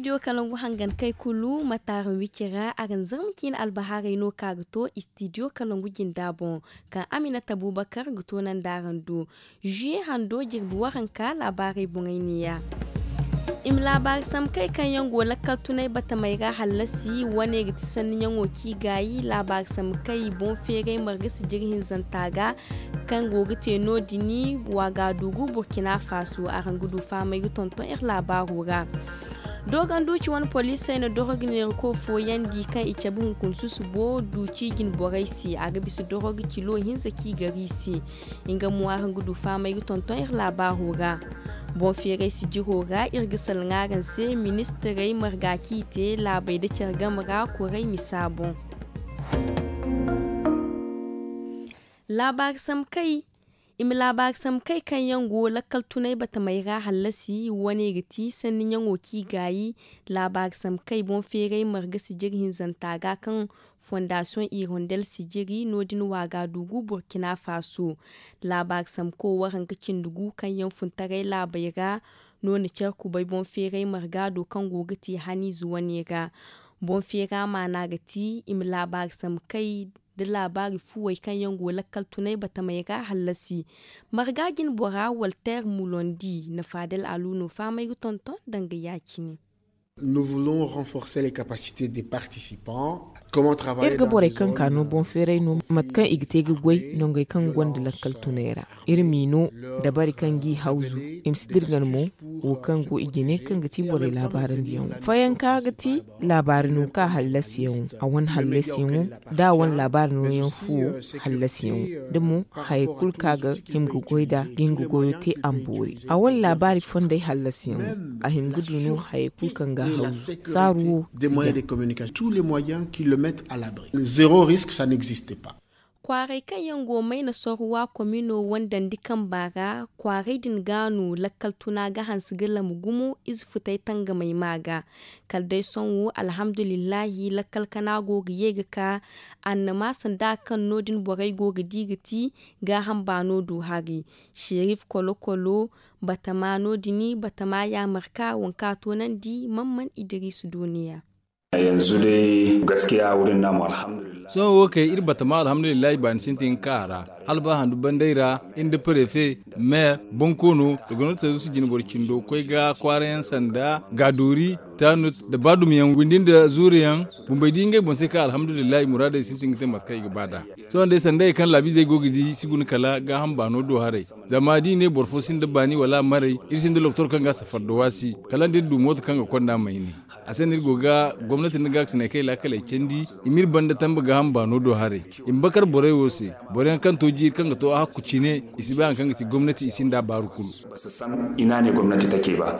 studio Kalangu hangan kai kulu matarin wikira a zankin albaharai no kagato studio Kalangu gindabon kan Aminata Abubakar guto nan darando juye hando jirbu waranka labarai bungainiya im labar sam kai kan yango lakal tunai bata mai ga halasi wane giti sanin yango ki gayi labar sam kai bon fere margisi jirhin zantaga kan gogite no dini waga dugu Burkina Faso a rangudu fama yi tonton labarura dogan duci wani polisa na dorogin ko fo yandi kan ice buhun kunsu su bo duci gin boraisi a gabi su dorogi kilo hinza ki gari si inga muwarin gudu fama yi tonton labarura bon fere si jihora irgisal ngaran se ministrai margaki te labai da cergamra kurai misabon labar sam kai kan yango lakal tunai bata mai ga halasi wani giti sannin yango ki gayi labar sam kai bon fere marga sijirhin zantaga kan fondation Hirondelle sijiri nodin waga dugu Burkina Faso labar sam ko waran kacin dugu kan yan funtare labaira noni cerku bai bon fere marga do kan gogiti hani zuwa ne ga bon fere mana gati im labar sam kai da labari fuwai kan yango lakal tunai bata mai ga halasi margagin bora Walter Mulondi na Fadel Aluno famai tonton danga yaki ne. Nous voulons renforcer les capacités des participants. Comment travailler irga bore kan kanu bon fere no matkan igtege goy no ngay kan gonda lakal tunera irmino da bari kan gi hauzu imsidirgan mo o kan go igine kan gati bore labarin diyon fayan ka gati labarin ka halasiyon a wan halasiyon da wan labarin no yan fu halasiyon demu hay kul kaga himgu goida gingu goyote ambori a wan labari fonde halasiyon a himgu dunu hay kul kan ga hauzu saru des moyens de communication tous les moyens qui le mettre à l'abri. Zéro risque, ça n'existait pas. Kwarai kan yango mai na soruwa komino wanda ndikan baga kwarai din gano lakal tuna ga hansigila mugumu izfutai tanga mai maga kaldai sonwo alhamdulillahi lakal kana gogi yega ka annama sanda kan nodin borai gogi digiti ga hambano do hari Sherif Kolokolo batama nodini batama ya marka wanka tonan di Mamman Idris duniya yanzu dai gaskiya wurin namu alhamdulillah so kai irbata ma alhamdulillah ban sintin kara alba handu bandaira inda prefe me bonkono da gwamnati su gina borkin do koi ga kwaren sanda ga dori tanut da badum yan gundin da zuriyan bumbai dinga bon sai ka alhamdulillah murada sintin ta matkai gabada so dai sanda kan labi zai gogidi sigun kala ga hamba no do hare zamadi ne borfo sin da bani wala mare irsin da doktor kan ga safar do wasi kalan da du mot kan ga konda mai ne asanir goga gwamnati na gax ne kai la kala kendi imir banda tamba ga hamba no do hare in bakar bore wose bore kan to ji kan ga to a kucine isi ba kan ga gwamnati isin da barukul basu san ina ne gwamnati take ba.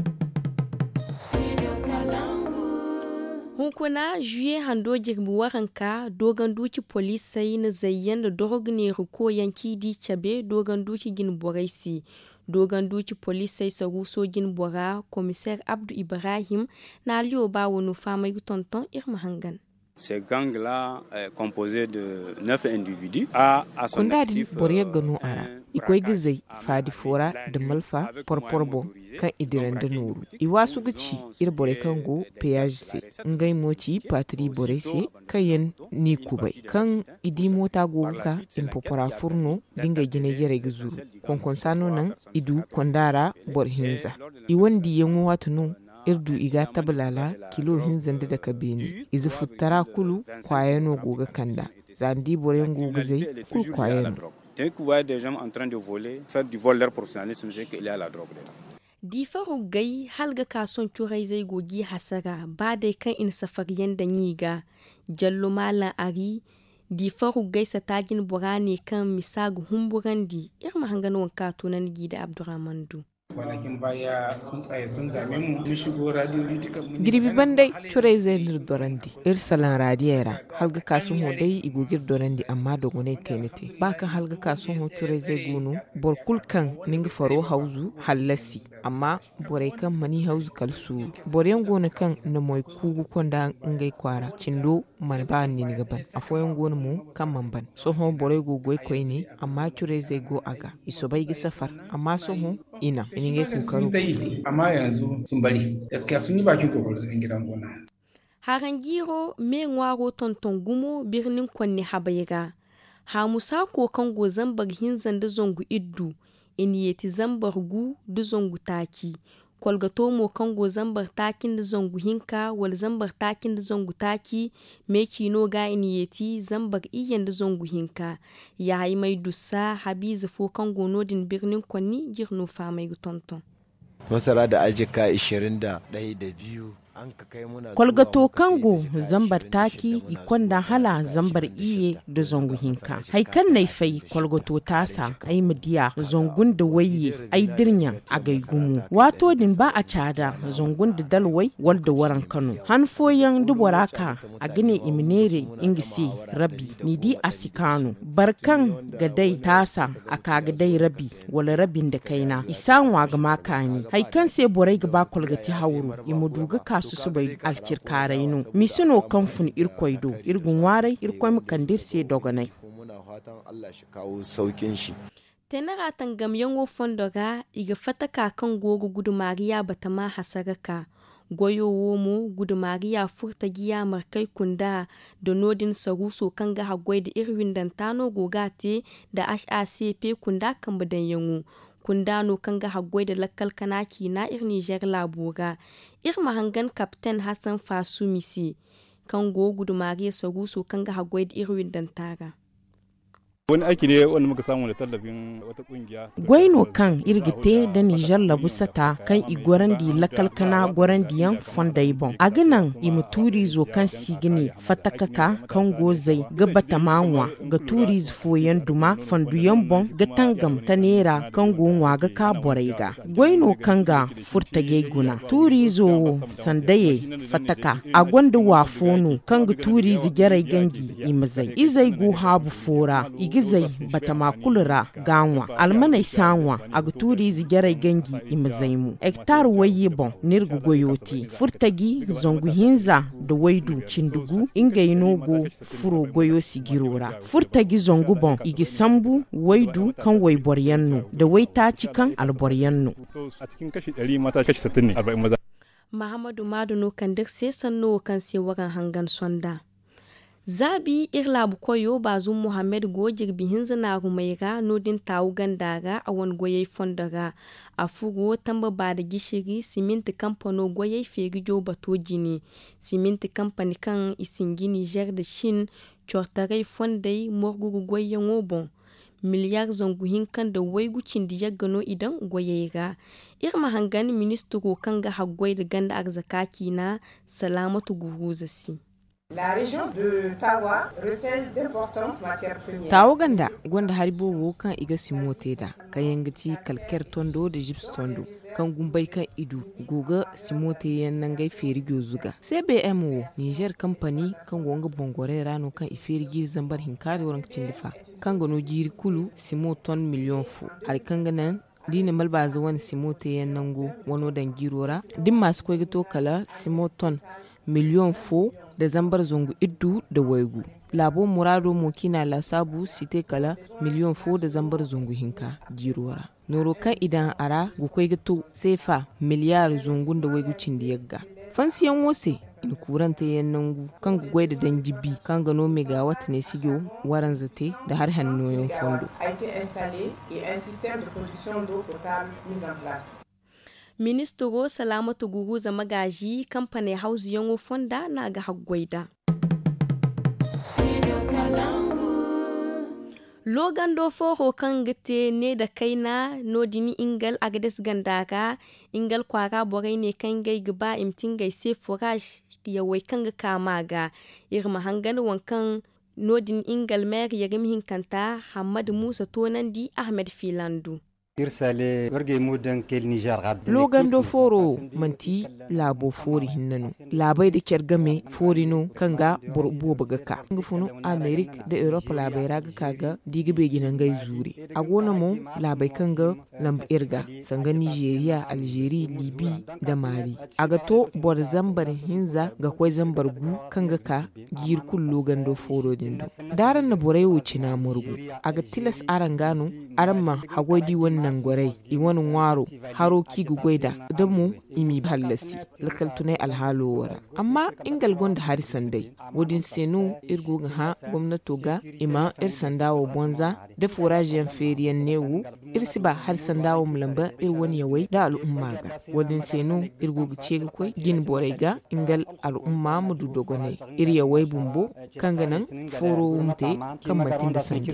Hunkuna juye hando jirbu waranka dogon duki polisai na zayyan da dogon ko yanki di cabe dogon duki gin boraisi dogon duki polisai saru sogin bora komisar Abdu Ibrahim na liyo ba wani fama tonton Irma Hangan. Ce gang-là est composé de 9 individus à son actif. Boriya gano ara ikoi gizai fadi fora da malfa porporbo kan idiran da nuru iwasu gici ir bore kango peyajse ngai moci patri borese kayen ni kubai kan idi mota goga in popora furno dinga gine gere gizuru konkon sano nan idu kondara borhinza iwandi yenwo watunu irdu iga tabalala kilo hinzanda da kabeni izi futara kulu kwayano goga kanda zandi boren goga zai kul kwayano. Dès que vous voyez des gens en train de voler, faire du vol leur professionnalisme, c'est qu'il y a la drogue dedans. Difaru gai halga kason turai zai gogi hasara ba dai kan in safariyan da nyiga jallo malan ari difaru gai satagin burane kan misagu humburandi irma hangan wanka tunan gida Abdurrahman kwanakin baya sun tsaye sun dame mu mun shigo radio duka girbi bandai cure zai lir dorandi irsalan radiyera halga kasun ho dai igogir dorandi amma dogone kenete baka halga kasun ho cure zai gunu borkul kan ningi faro hauzu halasi amma borai kan mani hauzu kalsu boren gona kan na moy kugu konda ngai kwara cindo man ba ni ni gaban afoyen gona mu kan manban so ho borai go goy koyni amma cure zai go aga iso bai gi safar amma so ho ina ininge kokarin kuɗi amma yanzu sun bari gaskiya sun yi bakin kokarin yan gidan gona. Harangiro me ngwaro tonton gumo birnin Kwanne Habayga. Ha musa ko kango zambar hinzan da zongu iddu iniyeti zambar gu da zongu taki. Kwalgato mo kango zambar takin da zongu hinka wal zambar takin da zongu taki me kino ga iniyeti zambar iyan da zongu hinka. Ya yi mai dusa Habiza fo kango nodin birnin Kwanni girno fa mai tonton. Masara da ajika 21 da 2 kwalgato kango zambar taki ikonda hala zambar iye da zongu hinka haikan naifai kwalgato tasa ai midiya zongun da waye ai dirnya a gaigumu wato din ba a cada zongun da dalwai wal da waran Kano hanfoyan duboraka a gine iminere ingisi rabi ni di asikano barkan gadai tasa a kagadai rabi wala rabin da kaina isanwa ga makani haikan sai borai ga ba kwalgati hauru imuduga kasu su bai alcir karainu misino kanfun irkoido irgun warai irkoi mukandir sai doganai muna fatan Allah shi kawo saukin shi. Tenara tangam yango fondoga iga fataka kan gogo gudumariya batama hasaraka goyo womo gudumariya furta giya markai kunda da nodin saruso kan ga hagwai da irwin dantano gogate da HACP kunda kan badan yango kundano kan ga hagwai da lakkal kanaki na Niger labura mahangan Captain Hassan Fasumisi kan go gudumariya saruso kan ga hagwai da irwin dantara. Wani aiki ne wanda muka samu da tallafin wata kungiya. Gwaino kan irgite da Nijar labusata kan igwaran di lakalkana gwaran diyan fondaibon. A ganan imuturi zo kan sigini fatakaka kan gozai gabata manwa ga turi foyen duma fonduyan bon ga tangam ta nera kan gonwa ga ka boraiga. Gwaino kan ga furta guna. Turi zo sandaye fataka a gwanda wafono kan ga turi zigerai gangi imazai. Izai go habu fora gizai bata makulura ganwa almanai sanwa agturi zigerai gangi imazaimu hektar waye bon nirgu goyoti furtagi zongu hinza da waidu cindugu inga inogo furo goyo sigirora furtagi zongu bon igi sambu waidu kan wai boryanno da waita cikan alboryanno a cikin kashi 100 mata kashi 60 ne 40 maza. Muhammadu Maduno kan duk sai sanno kan sai wagan hangan sonda. Zabi irlabu koyo bazum Muhammad gojir bihin zina rumaiga nodin tawu gandaga a wani goyai fondaga a fugo tamba ba da gishiri siminti kamfano goyai feri jo bato jini siminti kamfani kan isingi Niger da Shin chortarai fondai morgugu goyen obon miliyar zanguhin kan da waigucin da ya gano idan goyai ga irma hangan ministro kan ga hagwai da ganda arzakaki na Salamatu Guhuzasi. La région de Tawa recèle d'importantes matières premières. Tawa ganda gwanda haribo wo kan iga simote da kayan gati kalker tondo da gyps tondo kan gumbai kan idu goga simote yan nan gai ferigyo zuga CBM wo Niger company kan wonga bongore rano kan iferi gir zambar hinkari woran cindifa kan gano giri kulu simoton million fu al kan ganan dina malbaza wani simote yan nango wano dan girora din masu koygato kala simoton million fu da zambar zongu iddu da waigu labo murado mokina la sabu site kala miliyon fo da zambar zongu hinka jirora noro kan idan ara gukwai gato sefa miliyar zongun da waigu cindiyagga fansiyan wose in kuranta yannangu kan gugwai da dan jibi kan gano mega wata ne sigo waran zate da har hannoyin fondo Ministro Salamatu Guruza magaji kamfanin Hausa Yango Fonda na ga haggwaida. Logan dofo kan gite ne da kaina nodini ingal agades gandaga ingal kwara borai ne kan gai gaba imtin gai se forage ya wai kan ga kama ga irma hangan wankan nodin ingal mer ya gami kanta Hamad Musa Tonandi Ahmed Filandu. Logan do foro manti labo fori hinnanu labai da kyar game fori no kanga borbo bagaka ngufunu America da Europe labai raga kaga diga be ginan gai zure agona mo labai kanga lamb irga sanga Nigeria Algeria Libya da Mali aga to bor zambar hinza ga koi zambar gu kanga ka gir kul Logan do foro dindo daran na borai wuci na murgu aga tilas arangano aramma hagwadi wannan nangwarai iwan waro haro ki gugwaida da mu imi hallasi lakal tunai alhalo wara amma ingal gonda hari sandai wodin senu irgo ha gwamnato ga ima ir sandawo bonza da forajiyan feriyan newu irsi ba har sandawo mulamba ir wani yawai da al'umma ga wadin senu irgo ce ga koi gin borai ga ingal al'umma mu dudogone ir yawai bumbo kanganan foro umte kan matin da sanji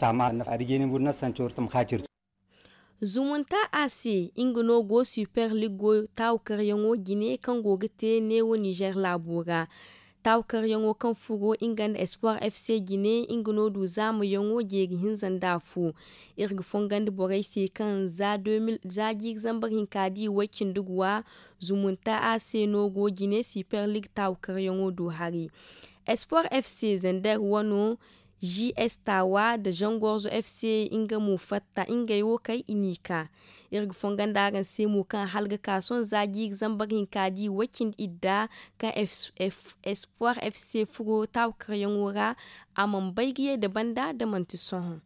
zumunta ase ingino go super ligo taukar yango gine kan gogite newo Niger labura taukar yango kan fugo ingan Espoir FC Gine ingino du zamu yango jegi hinzan dafu irga fongandi borai se kan za 2000 zaji zambar hinkadi wakin dugwa zumunta ase no go Gine Super League taukar yango du hari Espoir FC zandar wano JS Tawa da Jangorzo FC inga mu fatta inga yo kai inika irga fongandaran sai mu kan halga kason zagi zambarin kadi wakin idda kan Espoir FC fugo taukar yangura amman baigiye da banda da mantison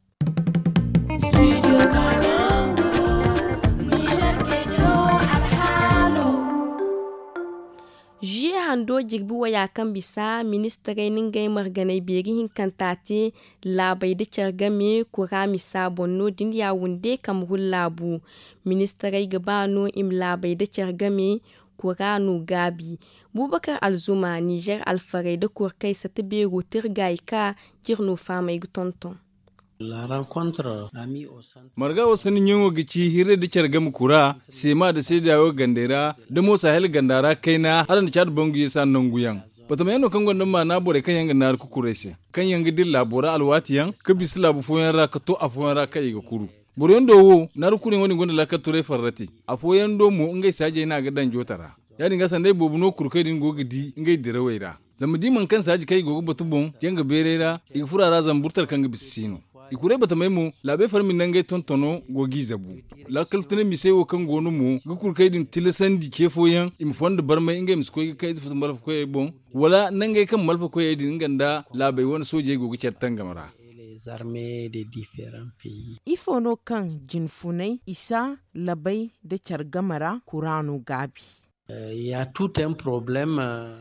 Jiye hando jirbi waya kan bisa ministare ningai marganai beri hinkantate labai da cargame kurami sabonno din ya wunde kam labu ministare gabano im labai da cargame kuranu gabi Bubakar Alzuma Niger alfarai da kurkai sata bero tirgaika jirno fama tonton La rencontre marga wasanin yango gici hire da cargam kura sema da sai dawo gandera da mo sahel gandara kaina haran da chad bangu yasa nanguyan batama yano kan gondon ma na bore kan yanga nar kukurese kan yanga dil labora alwatiyan ka bisla bu foyan ra ka to afoyan ra kai ga kuru bore ndo wo nar kurin wani gondon la ka tore farrati afoyan do mo ngai saje na ga dan jotara yani ga sandai bobu no kurkai din gogidi ngai dirawaira zamudi man kan saje kai gogo batubon yanga berera igfurara zamburtar kan ga bisino ikure bata mai mu labe farmin nan gai tontono gogi zabu la kaltene mi sai wo kan gonu mu gukur kai din tilasandi ke foyan im fonda barmai inga mis ko kai futu malfa ko bon wala nan gai kan malfa ko din nganda labe won soje gogi certan gamara les armées de différents pays ifono kan jinfunai isa labai da cargamara kuranu gabi il y a tout un problème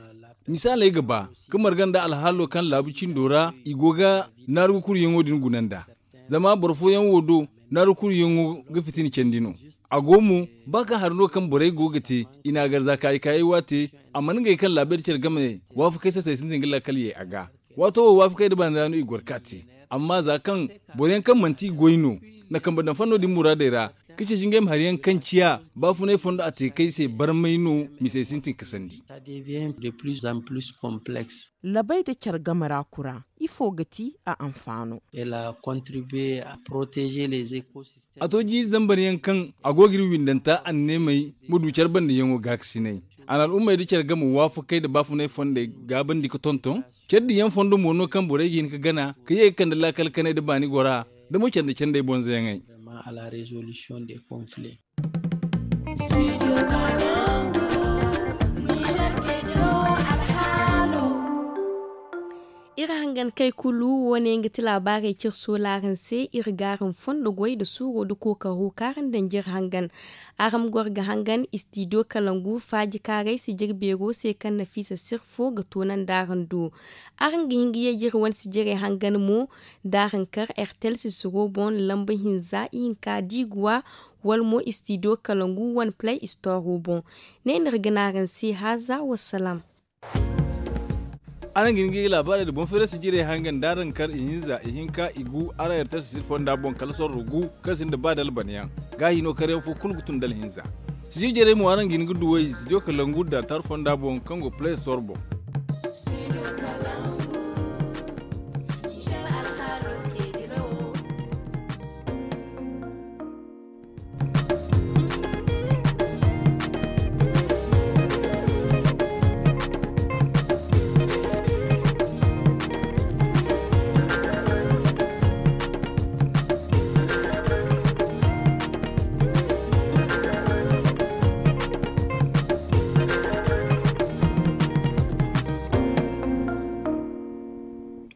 misalai gaba kamar ganda alhalo kan labucin dora igoga narukur yango din gunanda zama barfo yan wodo narukur yango ga fitin kendino agomu baka harno kan borai gogate ina garza kai wate amma ngai kan labar cer game wafu kai sai sun dingila kaliye aga wato wafu kai da bandano igorkati amma za kan boren kan manti goino na kan badan fanno din muradera kice jingem hariyan kanciya ba fu ne fondo ate kai sai barmaino mi sai sintin kasandi ça devient de plus en plus complexe labai da cargamara kura ifo gati a amfano elle a contribué à protéger les écosystèmes atoji zambar yankan agogir windanta anne mai mudu carban da yango gaksinai an al'umma da cargamu wafu kai da bafu ne fonde gaban dika tonton keddi yan fondo mono kan boregi ka gana kaye kan da lakal kanai da bani gora da mu canda canda bonza yangai à la résolution des conflits. Ira hangan kai kulu wani ngati labarai cir solarin sai irgarin fondo gwai da suro da koka hokarin danjir hangan aram gorga hangan istidio kalangu faji karai si jirbero sai kan nafisa sirfo ga tonan daran do aran gingiye jirwan si jire hangan mu daran kar ertel si suro bon lamba hinza in ka digwa walmo istidio kalangu one play store bon ne nirganaran si haza wassalam anan gini labarai da bon fere su jire hangan daran kar ihinza ihinka igu ara yarta su sirfon da bon kalsor rugu kasin da ba dal baniya gahi no kare fu kulgutun dal hinza su jire mu anan gini gudu wai su joka langu da tarfon da bon kango play store bon